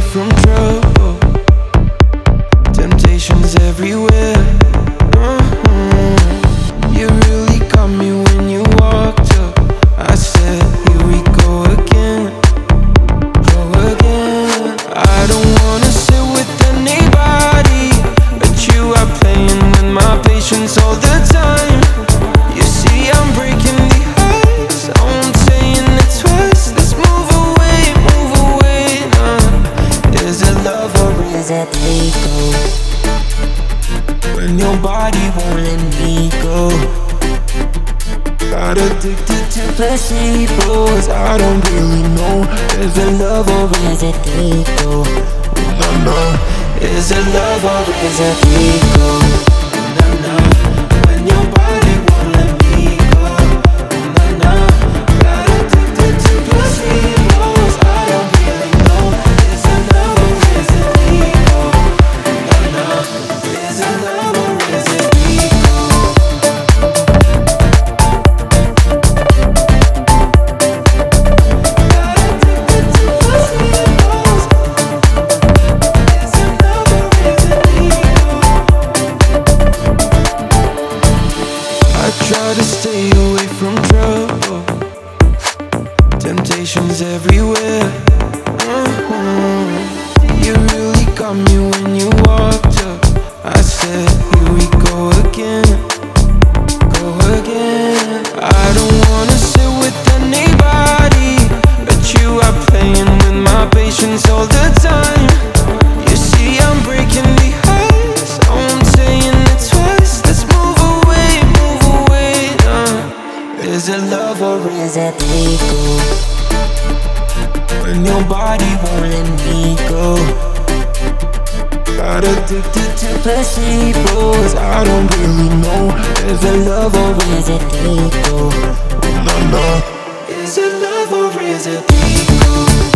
from trouble. Temptations everywhere. You really got me when you walked up. I said, here we go again, go again. I don't wanna sit with anybody, but you are playing with my patience all the time. You see I'm breaking the ice, I'm saying it twice. Let's move away, Is it love or is it ego? When your body won't let me go. Got addicted to placebos. I don't really know. Is it love or is it ego? No, no. Is it love or is it ego? No, no. When your body won't let me go. No, no. Got addicted to placebos. I don't really know. Is it love or is it ego? No, no. Is it love or is it ego? Try to stay away from trouble. Temptations everywhere. You really got me when you walked up. I said, here we go again, go again. I don't wanna sit with anybody, but you are playing with my patience all the time. You see I'm breaking the ice, I'm saying it twice. Let's move away. Is it love or is it ego? When your body won't let me go. Got addicted to placebos. I don't really know. Is it love or is it ego? No, no. Is it love or is it ego?